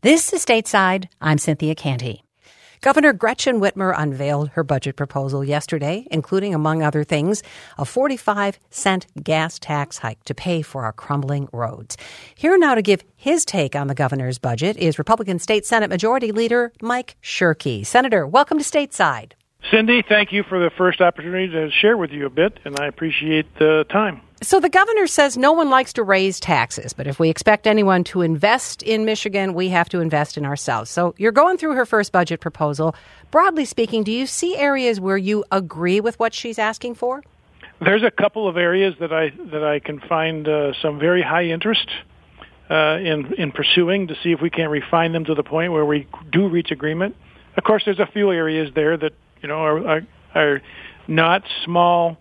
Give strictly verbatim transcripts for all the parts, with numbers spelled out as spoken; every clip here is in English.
This is Stateside. I'm Cynthia Canty. Governor Gretchen Whitmer unveiled her budget proposal yesterday, including, among other things, a forty-five cent gas tax hike to pay for our crumbling roads. Here now to give his take on the governor's budget is Republican State Senate Majority Leader Mike Shirkey. Senator, welcome to Stateside. Cindy, thank you for the first opportunity to share with you a bit, and I appreciate the time. So the governor says no one likes to raise taxes, but if we expect anyone to invest in Michigan, we have to invest in ourselves. So you're going through her first budget proposal. Broadly speaking, do you see areas where you agree with what she's asking for? There's a couple of areas that I that I can find uh, some very high interest uh, in in pursuing to see if we can refine them to the point where we do reach agreement. Of course, there's a few areas there that you know are are, are not small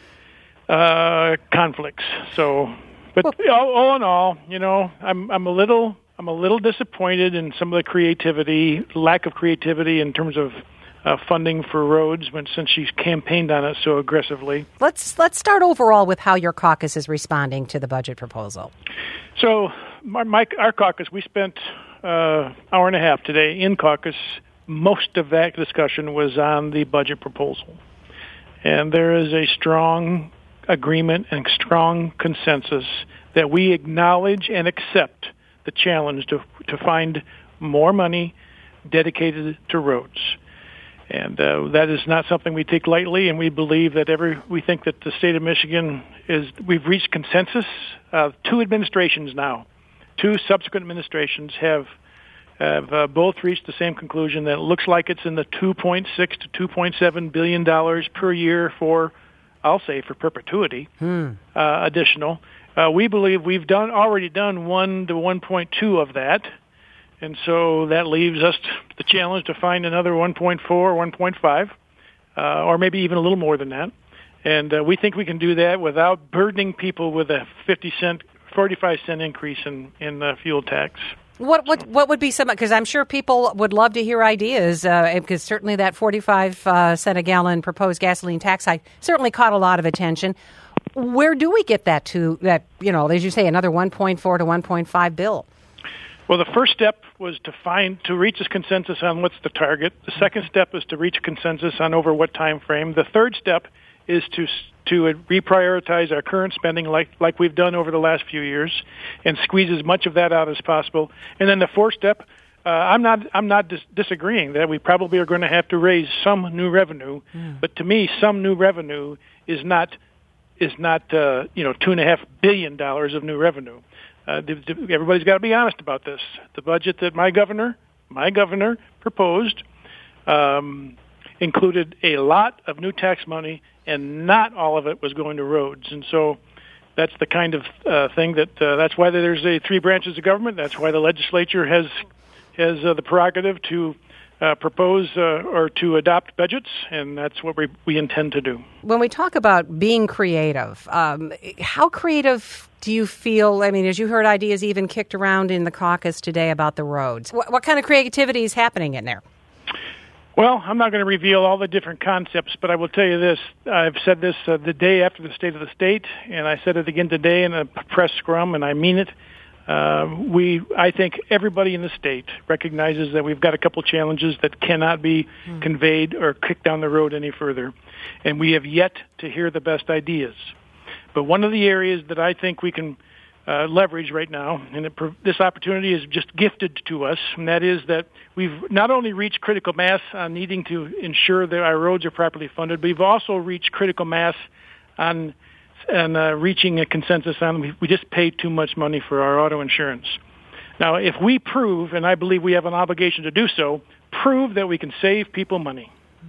Uh, conflicts. So, but all, all in all, you know, I'm I'm a little I'm a little disappointed in some of the creativity, lack of creativity in terms of uh, funding for roads when since she's campaigned on it so aggressively. Let's let's start overall with how your caucus is responding to the budget proposal. So, my, my our caucus, we spent uh, hour and a half today in caucus. Most of that discussion was on the budget proposal, and there is a strong agreement and strong consensus that we acknowledge and accept the challenge to to find more money dedicated to roads, and uh, that is not something we take lightly. And we believe that every we think that the state of Michigan is we've reached consensus. Uh, two administrations now, two subsequent administrations have have uh, both reached the same conclusion that it looks like it's in the two point six to two point seven billion dollars per year for, I'll say, for perpetuity, hmm. uh, additional. Uh, we believe we've done already done one to one point two of that, and so that leaves us the challenge to find another one point four, one point five, uh, or maybe even a little more than that. And uh, we think we can do that without burdening people with a fifty cent, forty-five cent increase in in the fuel tax. What what what would be some? Because I'm sure people would love to hear ideas. Uh, because certainly that forty-five uh, cent a gallon proposed gasoline tax hike certainly caught a lot of attention. Where do we get that to? That you know, as you say, another one point four to one point five bill. Well, the first step was to find to reach a consensus on what's the target. The second step is to reach a consensus on over what time frame. The third step is to to reprioritize our current spending like like we've done over the last few years and squeeze as much of that out as possible. And then the fourth step, uh, I'm not I'm not dis- disagreeing that we probably are going to have to raise some new revenue, mm. but to me, some new revenue is not is not uh, you know two and a half billion dollars of new revenue. Uh, everybody's got to be honest about this. The budget that my governor my governor proposed um, included a lot of new tax money, and not all of it was going to roads. And so that's the kind of uh, thing that uh, that's why there's a three branches of government. That's why the legislature has has uh, the prerogative to uh, propose uh, or to adopt budgets, and that's what we, we intend to do. When we talk about being creative, um, how creative do you feel? I mean, as you heard ideas even kicked around in the caucus today about the roads, what, what kind of creativity is happening in there? Well, I'm not going to reveal all the different concepts, but I will tell you this. I've said this uh, the day after the State of the State, and I said it again today in a press scrum, and I mean it. Uh, we, I think everybody in the state recognizes that we've got a couple challenges that cannot be mm. conveyed or kicked down the road any further, and we have yet to hear the best ideas. But one of the areas that I think we can Uh, leverage right now, and it, this opportunity is just gifted to us, and that is that we've not only reached critical mass on needing to ensure that our roads are properly funded, but we've also reached critical mass on and uh, reaching a consensus on we, we just paid too much money for our auto insurance. Now, if we prove, and I believe we have an obligation to do so, prove that we can save people money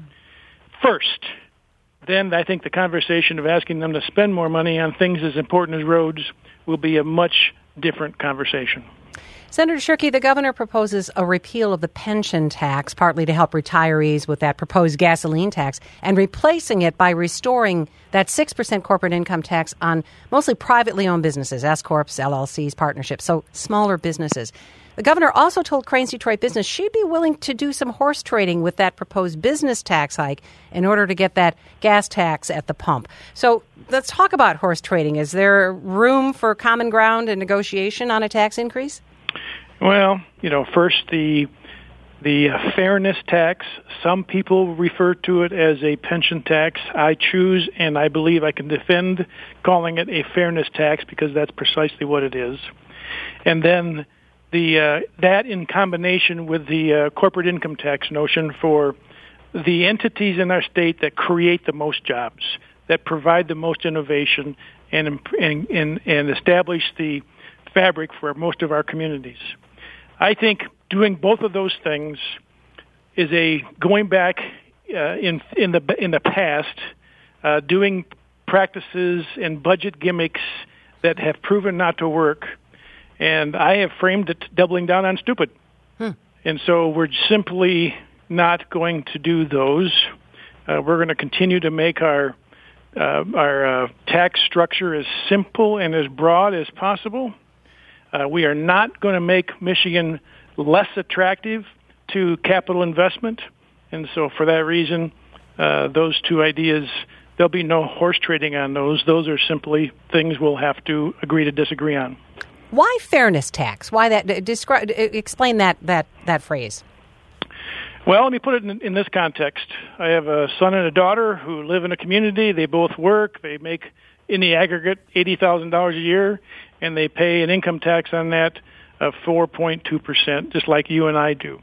first, then I think the conversation of asking them to spend more money on things as important as roads will be a much different conversation. Senator Shirkey, the governor proposes a repeal of the pension tax, partly to help retirees with that proposed gasoline tax, and replacing it by restoring that six percent corporate income tax on mostly privately owned businesses, S-corps, L L Cs, partnerships, so smaller businesses. The governor also told Crain's Detroit Business she'd be willing to do some horse trading with that proposed business tax hike in order to get that gas tax at the pump. So let's talk about horse trading. Is there room for common ground and negotiation on a tax increase? Well, you know, first the the uh, fairness tax. Some people refer to it as a pension tax. I choose, and I believe I can defend calling it a fairness tax because that's precisely what it is. And then the uh, that in combination with the uh, corporate income tax notion for the entities in our state that create the most jobs, that provide the most innovation, and and and, and establish the fabric for most of our communities. I think doing both of those things is a going back uh, in in the in the past, uh, doing practices and budget gimmicks that have proven not to work, and I have framed it doubling down on stupid. Hmm. And so we're simply not going to do those. Uh, we're going to continue to make our uh, our uh, tax structure as simple and as broad as possible. Uh, we are not going to make Michigan less attractive to capital investment. And so for that reason, uh, those two ideas, there'll be no horse trading on those. Those are simply things we'll have to agree to disagree on. Why fairness tax? Why that? Describe, explain that, that, that phrase. Well, let me put it in, in this context. I have a son and a daughter who live in a community. They both work. They make, in the aggregate, eighty thousand dollars a year, and they pay an income tax on that of four point two percent, just like you and I do.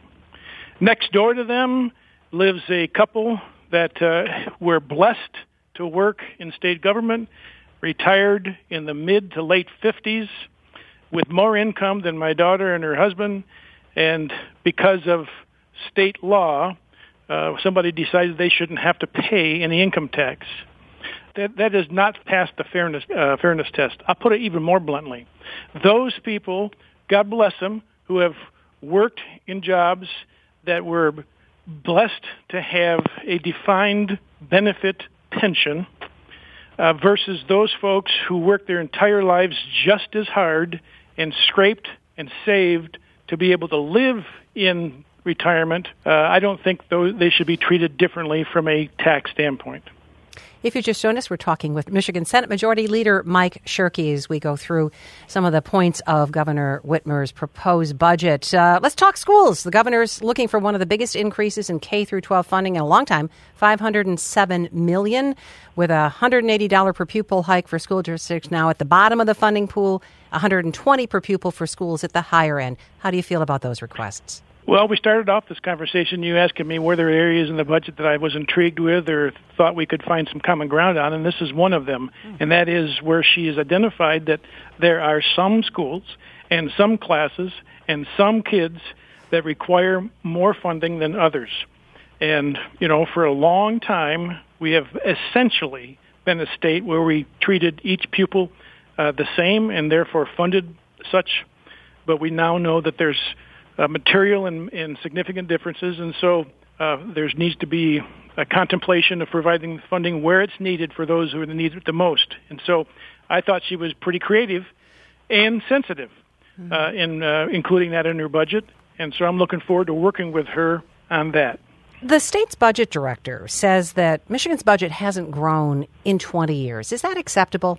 Next door to them lives a couple that uh, were blessed to work in state government, retired in the mid to late fifties, with more income than my daughter and her husband, and because of state law, uh, somebody decided they shouldn't have to pay any income tax. That that does not pass the fairness uh, fairness test. I'll put it even more bluntly. Those people, God bless them, who have worked in jobs that were blessed to have a defined benefit pension uh, versus those folks who worked their entire lives just as hard and scraped and saved to be able to live in retirement. Uh, I don't think those, they should be treated differently from a tax standpoint. If you just joined us, we're talking with Michigan Senate Majority Leader Mike Shirkey as we go through some of the points of Governor Whitmer's proposed budget. Uh, let's talk schools. The governor's looking for one of the biggest increases in K through twelve funding in a long time, five hundred seven million dollars, with a one hundred eighty dollars per pupil hike for school districts now at the bottom of the funding pool, one hundred twenty dollars per pupil for schools at the higher end. How do you feel about those requests? Well, we started off this conversation you asking me were there areas in the budget that I was intrigued with or thought we could find some common ground on, and this is one of them. Mm. And that is where she has identified that there are some schools and some classes and some kids that require more funding than others. And, you know, for a long time, we have essentially been a state where we treated each pupil uh, the same and therefore funded such, but we now know that there's Uh, material and, and significant differences, and so uh, there needs to be a contemplation of providing funding where it's needed for those who need it the most. And so I thought she was pretty creative and sensitive mm-hmm. uh, in uh, including that in her budget, and so I'm looking forward to working with her on that. The state's budget director says that Michigan's budget hasn't grown in twenty years. Is that acceptable?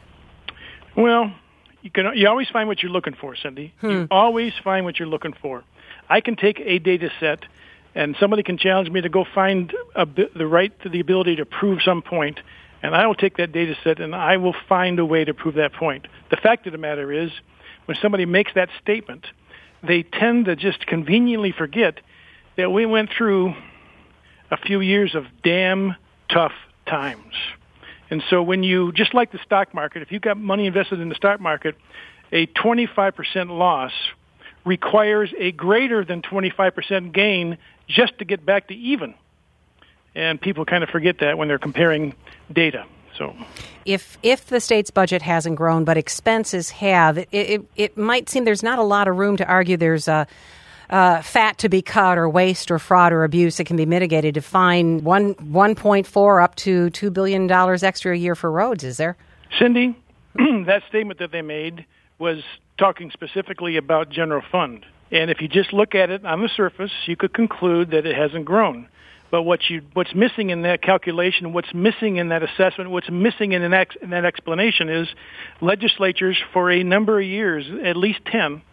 Well, You can you always find what you're looking for, Cindy. Hmm. You always find what you're looking for. I can take a data set, and somebody can challenge me to go find a, the right to the ability to prove some point, and I will take that data set and I will find a way to prove that point. The fact of the matter is, when somebody makes that statement, they tend to just conveniently forget that we went through a few years of damn tough times. And so when you, just like the stock market, if you've got money invested in the stock market, a twenty-five percent loss requires a greater than twenty-five percent gain just to get back to even. And people kind of forget that when they're comparing data. So, If if the state's budget hasn't grown but expenses have, it, it, it might seem there's not a lot of room to argue there's a Uh, fat to be cut or waste or fraud or abuse that can be mitigated to find one one point four up to two billion dollars extra a year for roads, is there? Cindy, that statement that they made was talking specifically about general fund. And if you just look at it on the surface, you could conclude that it hasn't grown. But what you what's missing in that calculation, what's missing in that assessment, what's missing in, an ex, in that explanation is legislatures for a number of years, at least ten,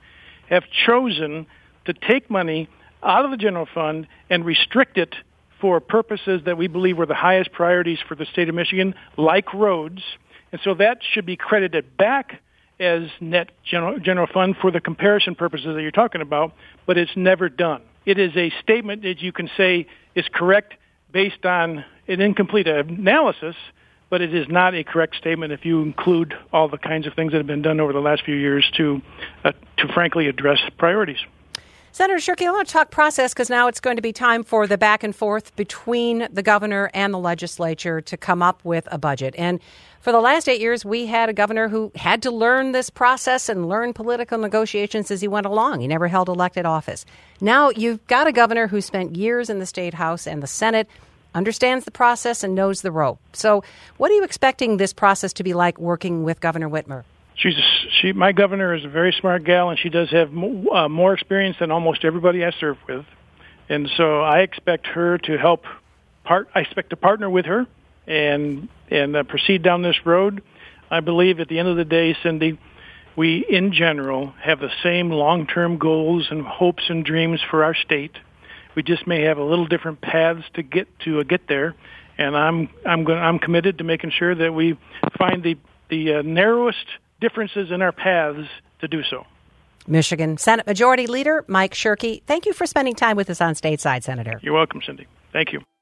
have chosen to take money out of the general fund and restrict it for purposes that we believe were the highest priorities for the state of Michigan, like roads. And so that should be credited back as net general, general fund for the comparison purposes that you're talking about, but it's never done. It is a statement that you can say is correct based on an incomplete analysis, but it is not a correct statement if you include all the kinds of things that have been done over the last few years to, uh, to frankly address priorities. Senator Shirkey, I want to talk process because now it's going to be time for the back and forth between the governor and the legislature to come up with a budget. And for the last eight years, we had a governor who had to learn this process and learn political negotiations as he went along. He never held elected office. Now you've got a governor who spent years in the State House and the Senate, understands the process and knows the rope. So what are you expecting this process to be like working with Governor Whitmer? She's a, she. My governor is a very smart gal, and she does have mo, uh, more experience than almost everybody I serve with. And so I expect her to help. Part. I expect to partner with her and and uh, proceed down this road. I believe at the end of the day, Cindy, we in general have the same long-term goals and hopes and dreams for our state. We just may have a little different paths to get to uh, get there. And I'm I'm going. I'm committed to making sure that we find the the uh, narrowest differences in our paths to do so. Michigan Senate Majority Leader Mike Shirkey, thank you for spending time with us on Stateside, Senator. You're welcome, Cindy. Thank you.